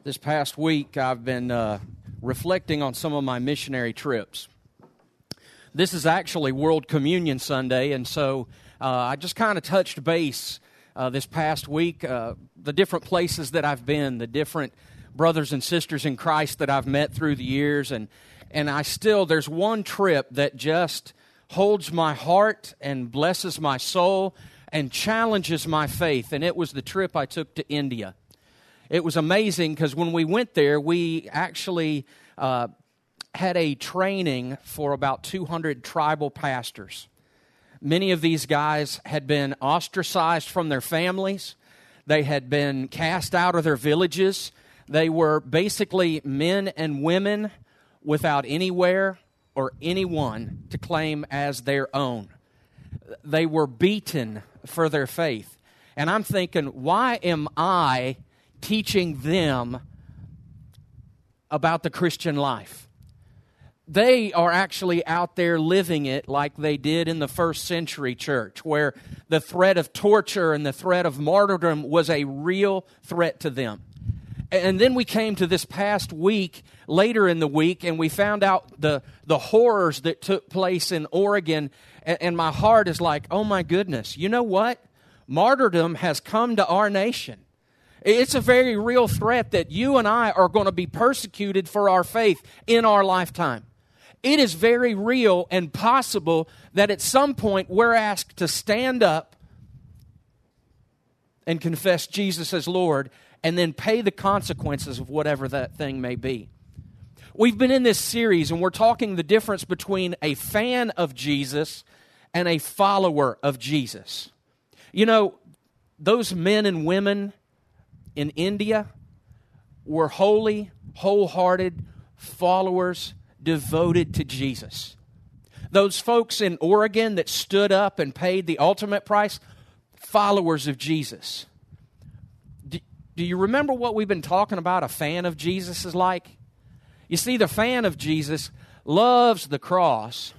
This past week, I've been reflecting on some of my missionary trips. This is actually World Communion Sunday, and so I just kind of touched base this past week, the different places that I've been, the different brothers and sisters in Christ that I've met through the years, and there's one trip that just holds my heart and blesses my soul and challenges my faith, and it was the trip I took to India. It was amazing because when we went there, we actually had a training for about 200 tribal pastors. Many of these guys had been ostracized from their families. They had been cast out of their villages. They were basically men and women without anywhere or anyone to claim as their own. They were beaten for their faith. And I'm thinking, why am I teaching them about the Christian life? They are actually out there living it like they did in the first century church, where the threat of torture and the threat of martyrdom was a real threat to them. And then we came to this past week, later in the week, and we found out the horrors that took place in Oregon, and my heart is like, oh my goodness, you know what? Martyrdom has come to our nation. It's a very real threat that you and I are going to be persecuted for our faith in our lifetime. It is very real and possible that at some point we're asked to stand up and confess Jesus as Lord and then pay the consequences of whatever that thing may be. We've been in this series and we're talking the difference between a fan of Jesus and a follower of Jesus. You know, those men and women in India were holy, wholehearted followers devoted to Jesus. Those folks in Oregon that stood up and paid the ultimate price, followers of Jesus. Do you remember what we've been talking about a fan of Jesus is like? You see, the fan of Jesus loves the cross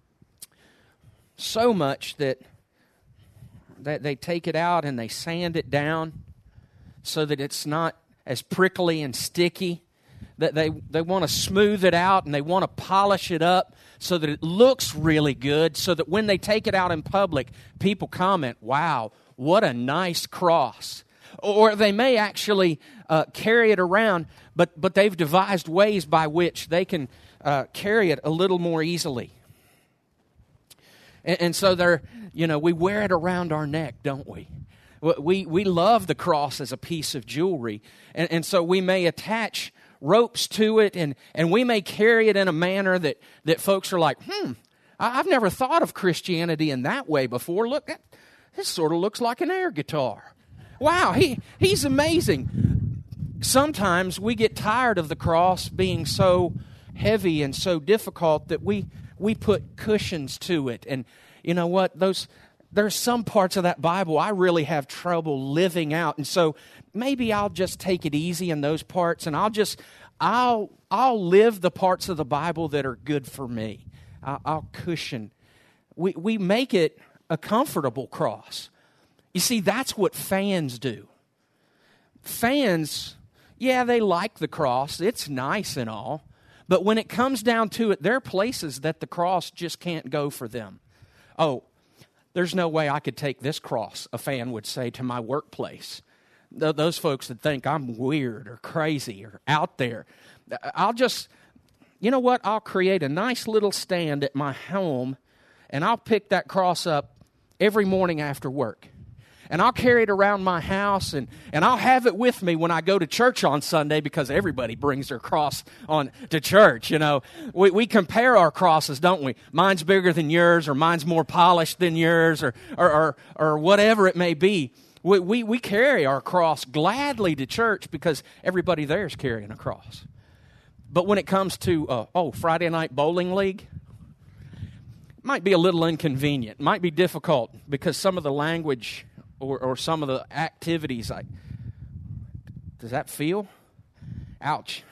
so much that they take it out and they sand it down so that it's not as prickly and sticky. That they want to smooth it out and they want to polish it up so that it looks really good, so that when they take it out in public, people comment, wow, what a nice cross. Or they may actually carry it around, but they've devised ways by which they can carry it a little more easily. And so we wear it around our neck, don't we? We love the cross as a piece of jewelry, and so we may attach ropes to it, and we may carry it in a manner that folks are like, I've never thought of Christianity in that way before. Look, this sort of looks like an air guitar. Wow, he's amazing. Sometimes we get tired of the cross being so heavy and so difficult that we put cushions to it, and you know what, there's some parts of that Bible I really have trouble living out. And so maybe I'll just take it easy in those parts, and I'll live the parts of the Bible that are good for me. I'll cushion. We make it a comfortable cross. You see, that's what fans do. Fans, yeah, they like the cross. It's nice and all. But when it comes down to it, there are places that the cross just can't go for them. Oh, there's no way I could take this cross, a fan would say, to my workplace. Those folks that think I'm weird or crazy or out there. You know what? I'll create a nice little stand at my home, and I'll pick that cross up every morning after work. And I'll carry it around my house, and I'll have it with me when I go to church on Sunday, because everybody brings their cross on to church. You know, we compare our crosses, don't we? Mine's bigger than yours, or mine's more polished than yours, or whatever it may be. We carry our cross gladly to church because everybody there is carrying a cross. But when it comes to Friday night bowling league, it might be a little inconvenient. It might be difficult because some of the language or some of the activities, does that feel? Ouch.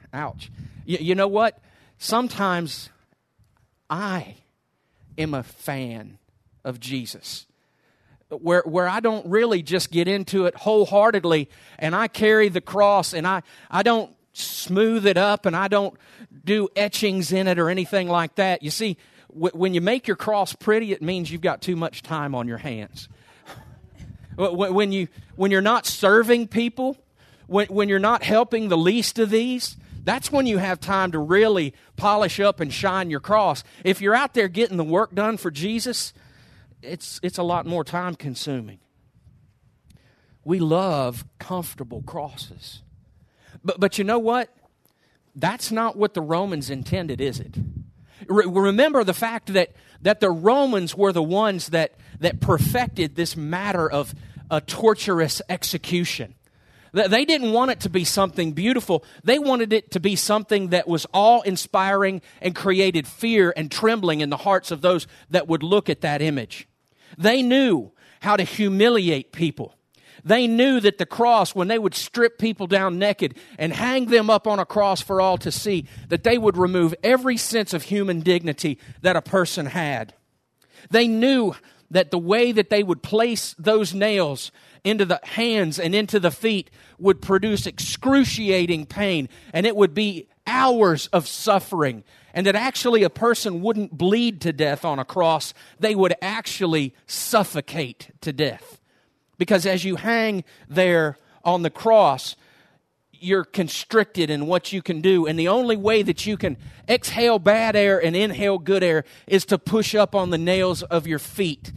You know what? Sometimes I am a fan of Jesus. where I don't really just get into it wholeheartedly, and I carry the cross, and I don't smooth it up, and I don't do etchings in it or anything like that. You see, when you make your cross pretty, it means you've got too much time on your hands. When you're not serving people, when you're not helping the least of these, that's when you have time to really polish up and shine your cross. If you're out there getting the work done for Jesus, it's a lot more time consuming. We love comfortable crosses. But you know what? That's not what the Romans intended, is it? Remember the fact that the Romans were the ones that perfected this matter of a torturous execution. They didn't want it to be something beautiful. They wanted it to be something that was awe-inspiring and created fear and trembling in the hearts of those that would look at that image. They knew how to humiliate people. They knew that the cross, when they would strip people down naked and hang them up on a cross for all to see, that they would remove every sense of human dignity that a person had. They knew that the way that they would place those nails into the hands and into the feet would produce excruciating pain, and it would be hours of suffering, and that actually a person wouldn't bleed to death on a cross. They would actually suffocate to death. Because as you hang there on the cross, you're constricted in what you can do. And the only way that you can exhale bad air and inhale good air is to push up on the nails of your feet.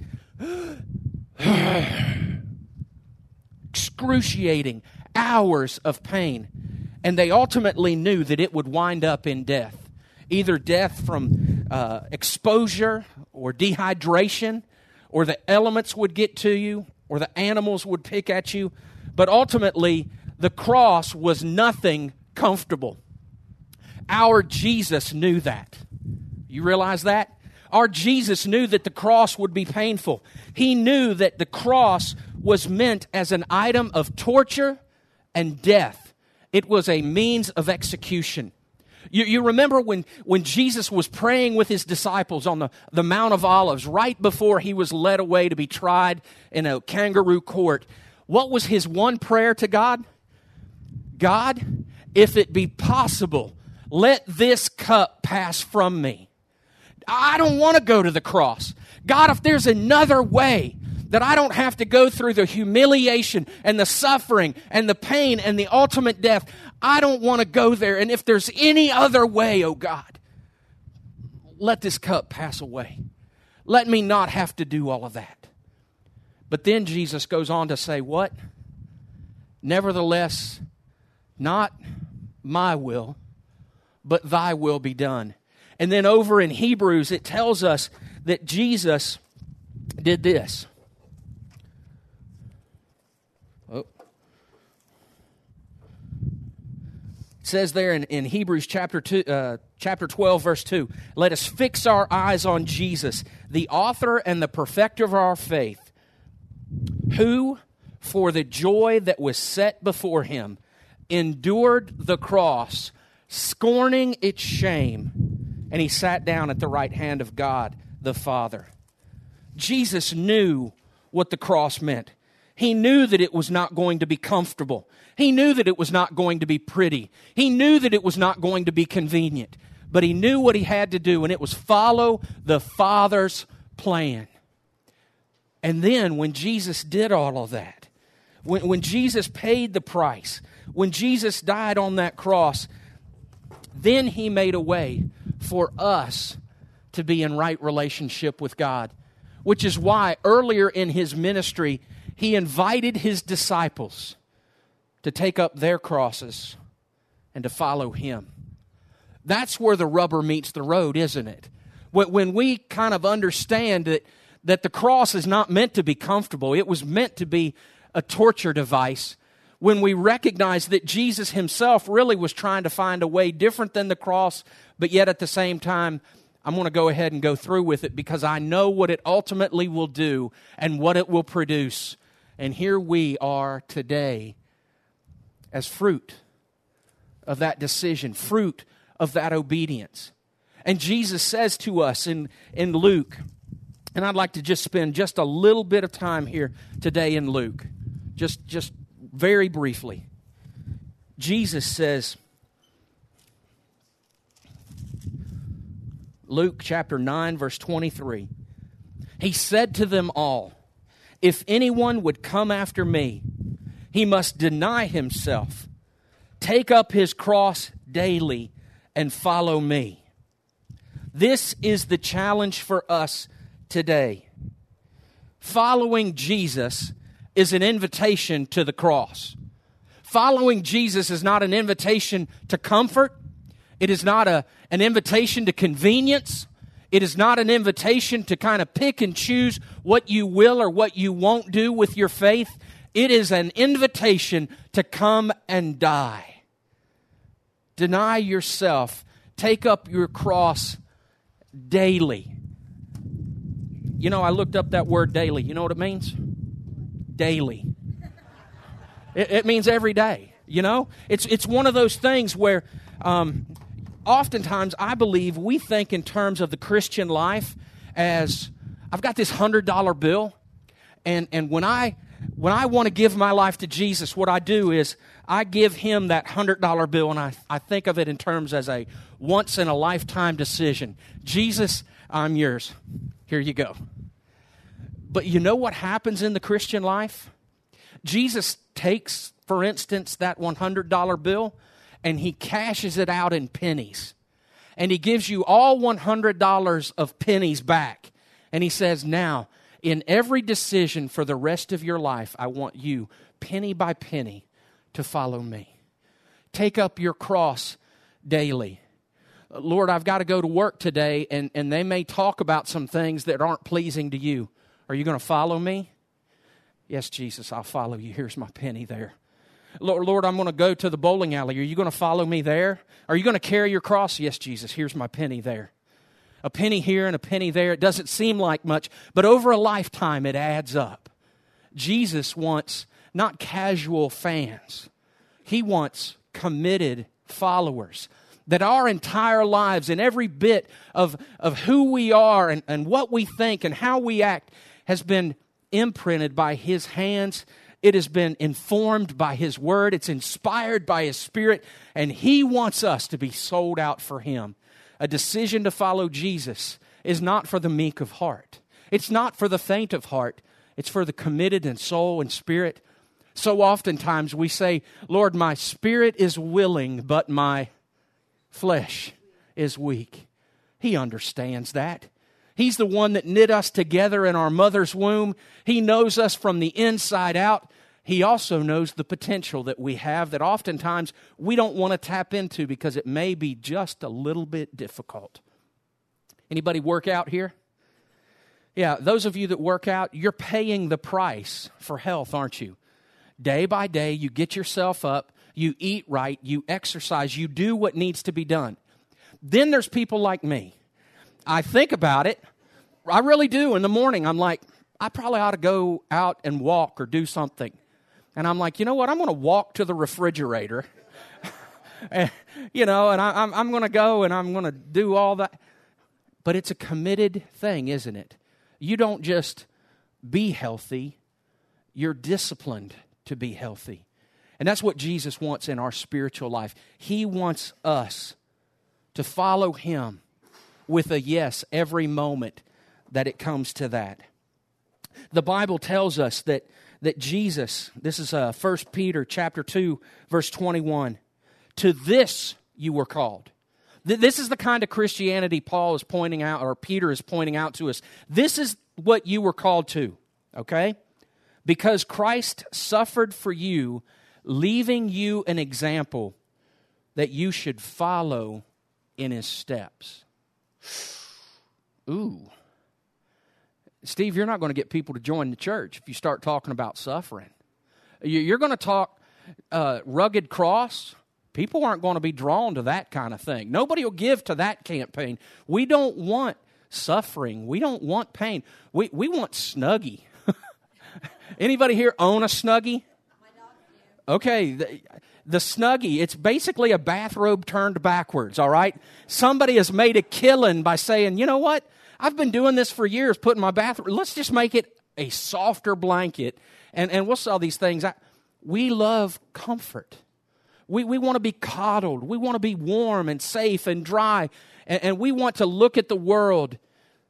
Excruciating hours of pain. And they ultimately knew that it would wind up in death. Either death from exposure or dehydration, or the elements would get to you, or the animals would pick at you. But ultimately, the cross was nothing comfortable. Our Jesus knew that. You realize that? Our Jesus knew that the cross would be painful. He knew that the cross was meant as an item of torture and death. It was a means of execution. You remember when Jesus was praying with his disciples on the Mount of Olives right before he was led away to be tried in a kangaroo court. What was his one prayer to God? God, if it be possible, let this cup pass from me. I don't want to go to the cross. God, if there's another way that I don't have to go through the humiliation and the suffering and the pain and the ultimate death, I don't want to go there. And if there's any other way, oh God, let this cup pass away. Let me not have to do all of that. But then Jesus goes on to say, what? Nevertheless, not my will, but thy will be done. And then over in Hebrews, it tells us that Jesus did this. Oh. It says there in Hebrews chapter 12, verse 2, let us fix our eyes on Jesus, the author and the perfecter of our faith, who, for the joy that was set before him, endured the cross, scorning its shame, and he sat down at the right hand of God the Father. Jesus knew what the cross meant. He knew that it was not going to be comfortable. He knew that it was not going to be pretty. He knew that it was not going to be convenient. But he knew what he had to do, and it was follow the Father's plan. And then when Jesus did all of that, when Jesus paid the price, when Jesus died on that cross, then he made a way for us to be in right relationship with God. Which is why earlier in his ministry, he invited his disciples to take up their crosses and to follow him. That's where the rubber meets the road, isn't it? When we kind of understand that the cross is not meant to be comfortable, it was meant to be a torture device. When we recognize that Jesus himself really was trying to find a way different than the cross, but yet at the same time, I'm going to go ahead and go through with it because I know what it ultimately will do and what it will produce. And here we are today as fruit of that decision, fruit of that obedience. And Jesus says to us in Luke, And I'd like to just spend just a little bit of time here today in Luke. Just very briefly. Jesus says, Luke chapter 9, verse 23. He said to them all, "If anyone would come after me, he must deny himself, take up his cross daily, and follow me." This is the challenge for us today. Following Jesus is an invitation to the cross. Following Jesus is not an invitation to comfort. It is not an invitation to convenience. It is not an invitation to kind of pick and choose what you will or what you won't do with your faith. It is an invitation to come and die. Deny yourself. Take up your cross daily. You know, I looked up that word daily. You know what it means? Daily. It means every day, you know? It's one of those things where oftentimes I believe we think in terms of the Christian life as, I've got this $100 bill, and when I want to give my life to Jesus, what I do is I give Him that $100 bill, and I think of it in terms as a once-in-a-lifetime decision. Jesus, I'm yours. Here you go. But you know what happens in the Christian life? Jesus takes, for instance, that $100 bill, and He cashes it out in pennies. And He gives you all $100 of pennies back. And He says, now, in every decision for the rest of your life, I want you, penny by penny, to follow me. Take up your cross daily. Lord, I've got to go to work today, and they may talk about some things that aren't pleasing to you. Are you going to follow me? Yes, Jesus, I'll follow you. Here's my penny there. Lord, I'm going to go to the bowling alley. Are you going to follow me there? Are you going to carry your cross? Yes, Jesus, here's my penny there. A penny here and a penny there. It doesn't seem like much, but over a lifetime it adds up. Jesus wants not casual fans. He wants committed followers. That our entire lives and every bit of who we are and what we think and how we act has been imprinted by His hands. It has been informed by His Word. It's inspired by His Spirit. And He wants us to be sold out for Him. A decision to follow Jesus is not for the meek of heart. It's not for the faint of heart. It's for the committed in soul and spirit. So oftentimes we say, Lord, my spirit is willing, but my flesh is weak. He understands that. He's the one that knit us together in our mother's womb. He knows us from the inside out. He also knows the potential that we have that oftentimes we don't want to tap into because it may be just a little bit difficult. Anybody work out here? Yeah, those of you that work out, you're paying the price for health, aren't you? Day by day, you get yourself up, you eat right, you exercise, you do what needs to be done. Then there's people like me. I think about it. I really do. In the morning, I'm like, I probably ought to go out and walk or do something. And I'm like, you know what? I'm going to walk to the refrigerator. and I'm going to go and I'm going to do all that. But it's a committed thing, isn't it? You don't just be healthy. You're disciplined to be healthy. And that's what Jesus wants in our spiritual life. He wants us to follow Him with a yes every moment that it comes to that. The Bible tells us that Jesus, this is 1 Peter chapter 2, verse 21, to this you were called. This is the kind of Christianity Paul is pointing out, or Peter is pointing out to us. This is what you were called to, okay? Because Christ suffered for you, leaving you an example that you should follow in His steps. Ooh. Steve, you're not going to get people to join the church if you start talking about suffering. You're going to talk rugged cross. People aren't going to be drawn to that kind of thing. Nobody will give to that campaign. We don't want suffering. We don't want pain. We want Snuggie. Anybody here own a Snuggie? Okay, the Snuggie, it's basically a bathrobe turned backwards, all right? Somebody has made a killing by saying, you know what? I've been doing this for years, putting my bathroom. Let's just make it a softer blanket. And what's all these things? We love comfort. We want to be coddled. We want to be warm and safe and dry. And we want to look at the world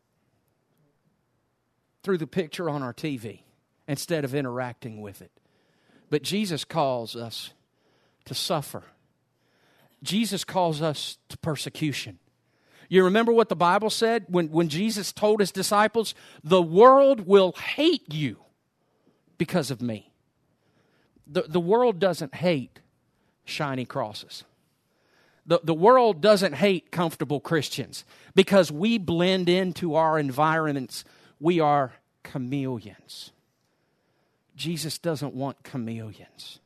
through the picture on our TV instead of interacting with it. But Jesus calls us to suffer. Jesus calls us to persecution. You remember what the Bible said when Jesus told his disciples, the world will hate you because of me. The world doesn't hate shiny crosses. The world doesn't hate comfortable Christians because we blend into our environments. We are chameleons. Jesus doesn't want chameleons.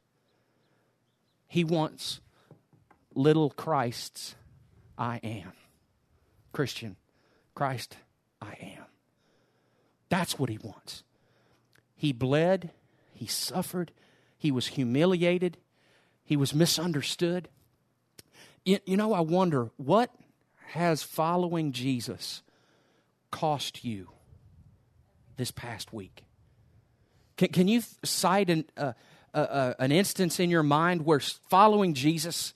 He wants little Christs. I am. Christian, Christ, I am. That's what he wants. He bled. He suffered. He was humiliated. He was misunderstood. You know, I wonder, what has following Jesus cost you this past week? Can you cite an instance in your mind where following Jesus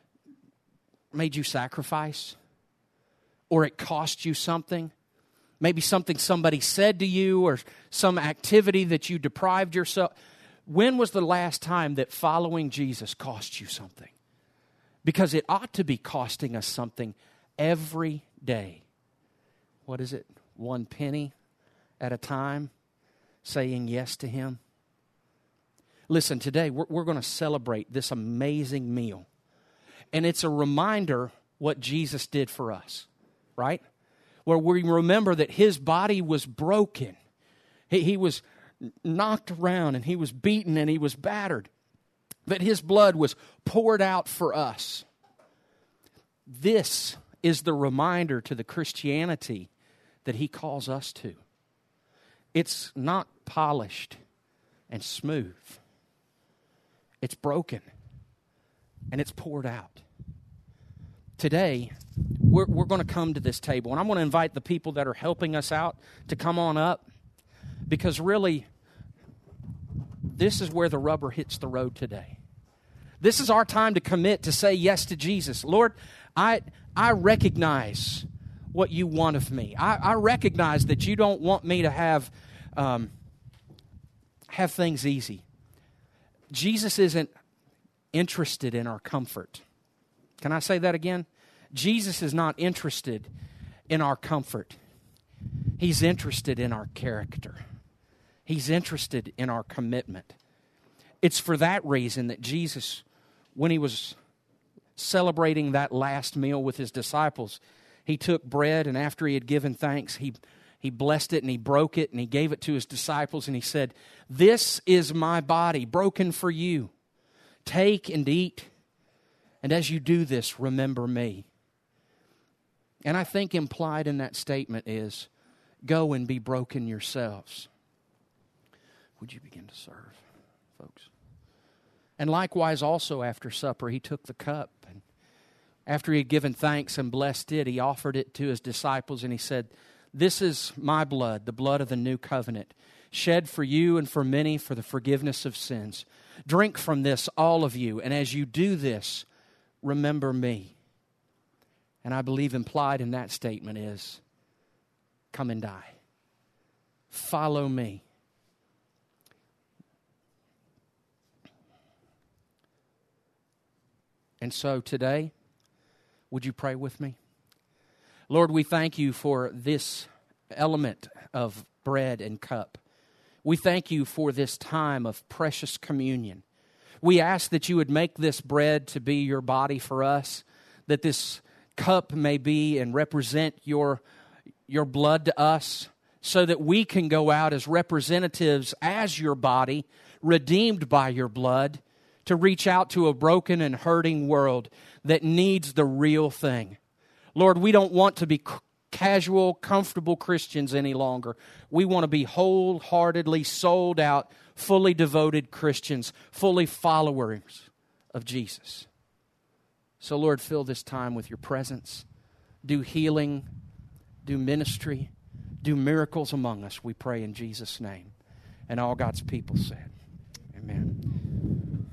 made you sacrifice? Or it cost you something? Maybe something somebody said to you or some activity that you deprived yourself. When was the last time that following Jesus cost you something? Because it ought to be costing us something every day. What is it? 1 penny at a time, saying yes to him. Listen, today we're going to celebrate this amazing meal. And it's a reminder what Jesus did for us, right? Where we remember that his body was broken. He was knocked around and he was beaten and he was battered. That his blood was poured out for us. This is the reminder to the Christianity that he calls us to. It's not polished and smooth. It's broken and it's poured out. Today, we're going to come to this table, and I'm going to invite the people that are helping us out to come on up, because really, this is where the rubber hits the road today. This is our time to commit to say yes to Jesus. Lord, I recognize what you want of me. I recognize that you don't want me to have things easy. Jesus isn't interested in our comfort. Can I say that again? Jesus is not interested in our comfort. He's interested in our character. He's interested in our commitment. It's for that reason that Jesus, when he was celebrating that last meal with his disciples, he took bread, and after he had given thanks, he blessed it and he broke it and he gave it to his disciples and he said, "This is my body broken for you. Take and eat. And as you do this, remember me." And I think implied in that statement is, go and be broken yourselves. Would you begin to serve, folks? And likewise also after supper, he took the cup. And after he had given thanks and blessed it, he offered it to his disciples and he said, "This is my blood, the blood of the new covenant, shed for you and for many for the forgiveness of sins. Drink from this, all of you, and as you do this, remember me." And I believe implied in that statement is, come and die. Follow me. And so today, would you pray with me? Lord, we thank you for this element of bread and cup. We thank you for this time of precious communion. We ask that you would make this bread to be your body for us, that this cup may be and represent your blood to us, so that we can go out as representatives as your body, redeemed by your blood, to reach out to a broken and hurting world that needs the real thing. Lord, we don't want to be casual, comfortable Christians any longer. We want to be wholeheartedly sold out, fully devoted Christians, fully followers of Jesus. So, Lord, fill this time with your presence. Do healing, do ministry, Do miracles among us, we pray in Jesus' name. And all God's people said, amen.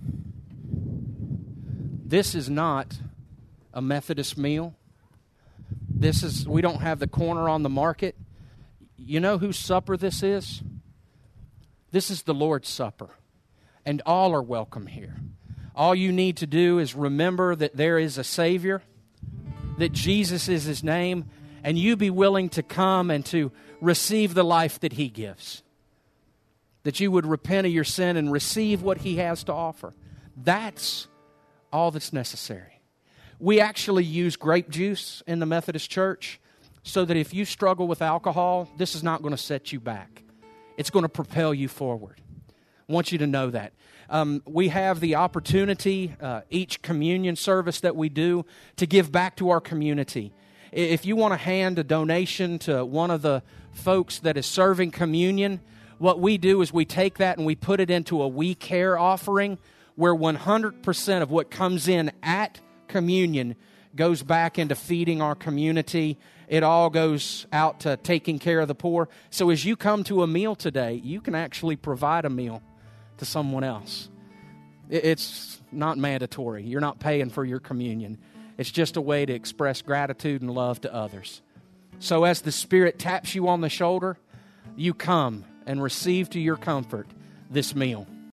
This is not a Methodist meal. We don't have the corner on the market. You know whose supper this is? This is the Lord's Supper. And all are welcome here. All you need to do is remember that there is a Savior, that Jesus is His name, and you be willing to come and to receive the life that He gives. That you would repent of your sin and receive what He has to offer. That's all that's necessary. We actually use grape juice in the Methodist Church so that if you struggle with alcohol, this is not going to set you back. It's going to propel you forward. I want you to know that. We have the opportunity, each communion service that we do, to give back to our community. If you want to hand a donation to one of the folks that is serving communion, what we do is we take that and we put it into a We Care offering where 100% of what comes in at communion goes back into feeding our community. It all goes out to taking care of the poor. So as you come to a meal today, you can actually provide a meal to someone else. It's not mandatory. You're not paying for your communion. It's just a way to express gratitude and love to others. So as the Spirit taps you on the shoulder, you come and receive to your comfort this meal.